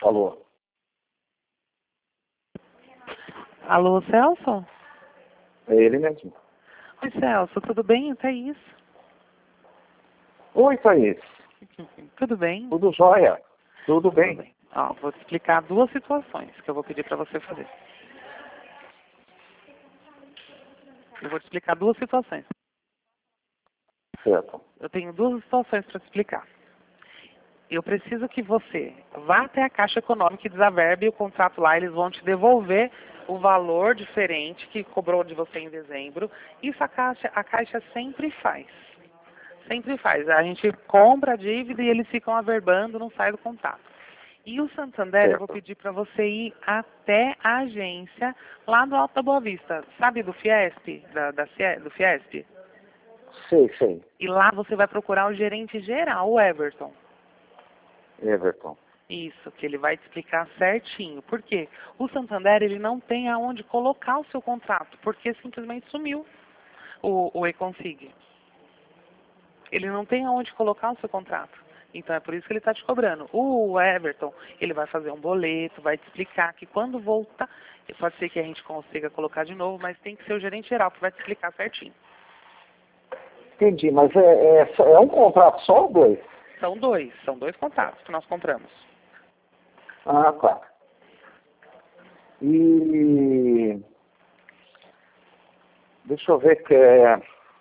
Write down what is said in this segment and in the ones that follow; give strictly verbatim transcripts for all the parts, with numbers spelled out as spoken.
Alô? Alô, Celso? É ele mesmo. Oi, Celso, tudo bem? É Thaís. Oi, Thaís. Tudo bem? Tudo jóia? Tudo bem. Tudo bem. Ó, vou te explicar duas situações que eu vou pedir para você fazer. Eu vou te explicar duas situações. Certo. Eu tenho duas situações para te explicar. Eu preciso que você vá até a Caixa Econômica e desaverbe o contrato lá. Eles vão te devolver o valor diferente que cobrou de você em dezembro. Isso a Caixa, a Caixa sempre faz. Sempre faz. A gente compra a dívida e eles ficam averbando, não sai do contrato. E o Santander, Certo. eu vou pedir para você ir até a agência lá do Alto da Boa Vista. Sabe do Fiesp? Da, da, Cie- do Fiesp? Sei, sei. E lá você vai procurar o gerente geral, o Everton. Everton. Isso, que ele vai te explicar certinho. Por quê? O Santander, ele não tem aonde colocar o seu contrato, porque simplesmente sumiu o, o E-Consig. Ele não tem aonde colocar o seu contrato. Então é por isso que ele está te cobrando. O Everton, ele vai fazer um boleto, vai te explicar que quando voltar, pode ser que a gente consiga colocar de novo, mas tem que ser o gerente geral que vai te explicar certinho. Entendi, mas é, é, é um contrato só ou dois? São dois, são dois contratos que nós compramos. Ah, tá. E... Deixa eu ver que é...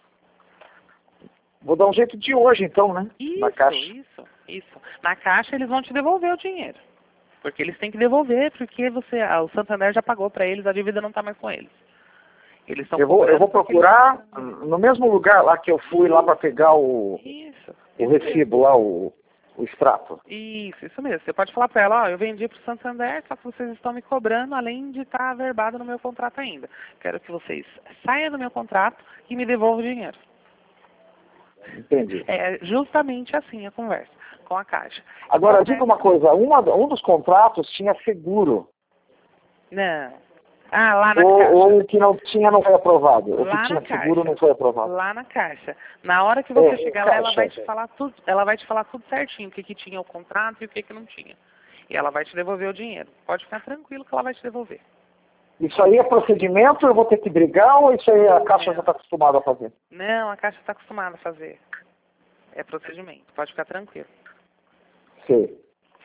Vou dar um jeito de hoje, então, né? Na Isso, caixa. isso, isso. Na caixa eles vão te devolver o dinheiro. Porque eles têm que devolver, porque você, ah, o Santander já pagou para eles, a dívida não está mais com eles. Eles estão Eu vou, eu vou cobrando porque eles procurar não estão dando. no mesmo lugar lá que eu fui lá para pegar o, Isso, o isso recibo lá, o, o extrato. Isso, isso mesmo. Você pode falar para ela, ó, eu vendi para o Santander, só que vocês estão me cobrando, além de estar averbado no meu contrato ainda. Quero que vocês saiam do meu contrato e me devolvam o dinheiro. Entendi. É justamente assim a conversa com a Caixa. Agora, Então, diga é- uma coisa, uma, um dos contratos tinha seguro. Não. Ah, lá na Ou, Caixa. ou o que não tinha não foi aprovado. O que Lá tinha na seguro Caixa. não foi aprovado. Lá na Caixa. Na hora que você É, chegar lá, ela caixa. vai te falar tudo, ela vai te falar tudo certinho, o que, que tinha o contrato e o que, que não tinha. E ela vai te devolver o dinheiro. Pode ficar tranquilo que ela vai te devolver. Isso aí é procedimento, eu vou ter que brigar ou isso aí a caixa É. já está acostumada a fazer? Não, a Caixa está acostumada a fazer. É procedimento. Pode ficar tranquilo. Sei.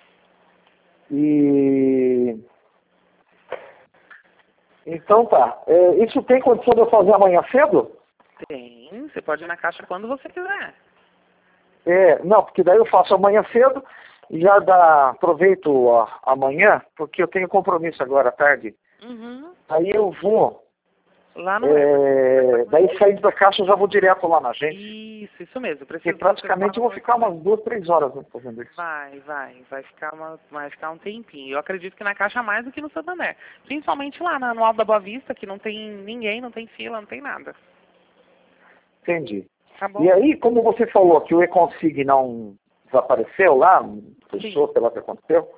E... Então tá. É, isso tem condição de eu fazer amanhã cedo? Tem. Você pode ir na Caixa quando você quiser. É, não, porque daí eu faço amanhã cedo e já dá, aproveito ó, amanhã, porque eu tenho compromisso agora à tarde. Uhum. Aí eu vou, Lá no é, daí saindo da caixa eu já vou direto lá na agência. Isso, isso mesmo. Eu Porque preciso que você praticamente eu fale vou ficar com- umas duas, três horas né, fazendo isso. Vai, vai. Vai ficar, uma, vai ficar um tempinho. Eu acredito que na Caixa mais do que no Santander. Principalmente lá na- no Alto da Boa Vista, que não tem ninguém, não tem fila, não tem nada. Entendi. Tá bom? E aí, como você falou que o E-Consig não desapareceu lá, fechou, Sim. sei lá o que aconteceu,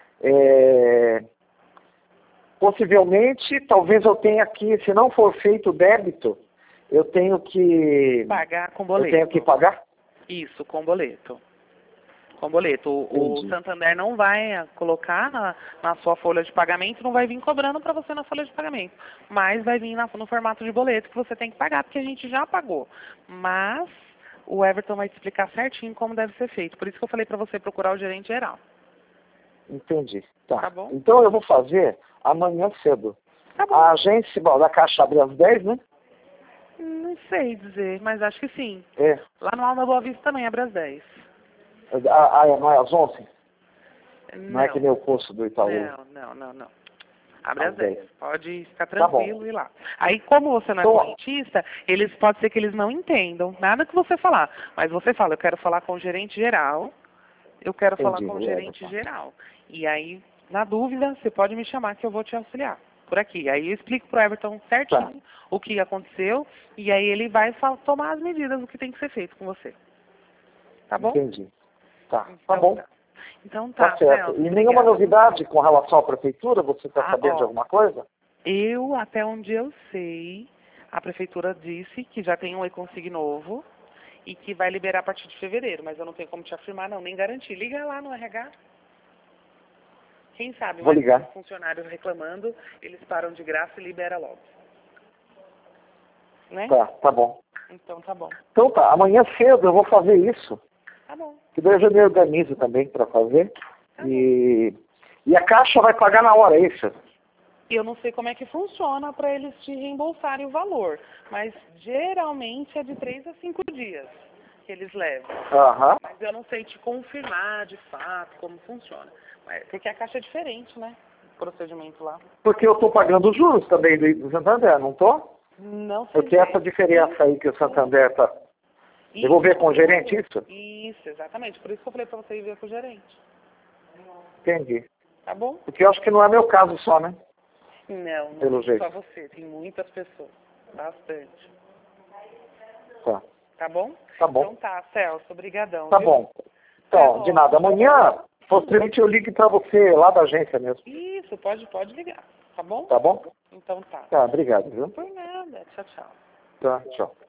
é, possivelmente, talvez eu tenha que, se não for feito o débito, eu tenho que, Pagar com eu boleto. tenho que pagar? Isso, com boleto. Com boleto. O, o Entendi. Santander não vai ah, colocar na, na sua folha de pagamento, não vai vir cobrando para você na folha de pagamento. Mas vai vir na- no formato de boleto que você tem que pagar, porque a gente já pagou. Mas o Everton vai te explicar certinho como deve ser feito. Por isso que eu falei para você procurar o gerente geral. Entendi. Tá. Tá bom? Então eu vou fazer amanhã cedo. Tá bom. A agência bom, da Caixa abre às dez, né? Não sei dizer, mas acho que sim. É. Lá no Alto da Boa Vista também abre às dez. Ah, ah, é, não é às onze? Não, Não, é que nem o curso do Itaú. não, não, não, não. Abre Às às dez. dez. Pode ficar Tá bom. tranquilo e ir lá. Aí, como você não é Então, correntista, eles pode ser que eles não entendam nada que você falar. Mas você fala, eu quero falar com o gerente geral, eu quero falar entendi. com o é, gerente tá. geral. E aí, na dúvida, você pode me chamar que eu vou te auxiliar por aqui. Aí eu explico pro Everton certinho Tá. o que aconteceu e aí ele vai fa- tomar as medidas do que tem que ser feito com você. Tá bom? Entendi. Tá. Tá Então bom. tá. Então tá, Tá certo. Celso, E nenhuma obrigada. novidade com relação à prefeitura? Você está Ah, sabendo de ó, alguma coisa? eu, até onde eu sei, a prefeitura disse que já tem um E-Consig novo e que vai liberar a partir de fevereiro, mas eu não tenho como te afirmar não, nem garantir. Liga lá no R H, Quem sabe, Vou mas ligar. um funcionário reclamando, eles param de graça e libera logo. Né? Tá, tá bom. Então tá bom. Então tá, amanhã cedo eu vou fazer isso. Tá bom. Que daí eu já me organizo também para fazer. Tá E, e a Caixa vai pagar na hora, é isso? E eu não sei como é que funciona para eles te reembolsarem o valor, mas geralmente é de três a cinco dias que eles levam. Aham. Mas eu não sei te confirmar de fato como funciona. Mas, porque a Caixa é diferente, né? O procedimento lá. Porque eu estou pagando os juros também do, do Santander, não estou? Não sei. Porque essa diferença aí que o Santander está... Eu vou ver com o gerente isso? Isso, exatamente. Por isso que eu falei para você ir ver com o gerente. Entendi. Tá bom? Porque eu acho que não é meu caso só, né? Não, Pelo não é jeito. só você. Tem muitas pessoas. Bastante. Tá. Tá bom? Tá bom. Então tá, Celso. Obrigadão. Tá viu? bom. Então, de nada. Amanhã, posteriormente eu ligo para você lá da agência mesmo. Isso, pode, pode ligar. Tá bom? Tá bom? Então tá. Tá, obrigado, viu? Por nada. Tchau, tchau. Tá, tchau.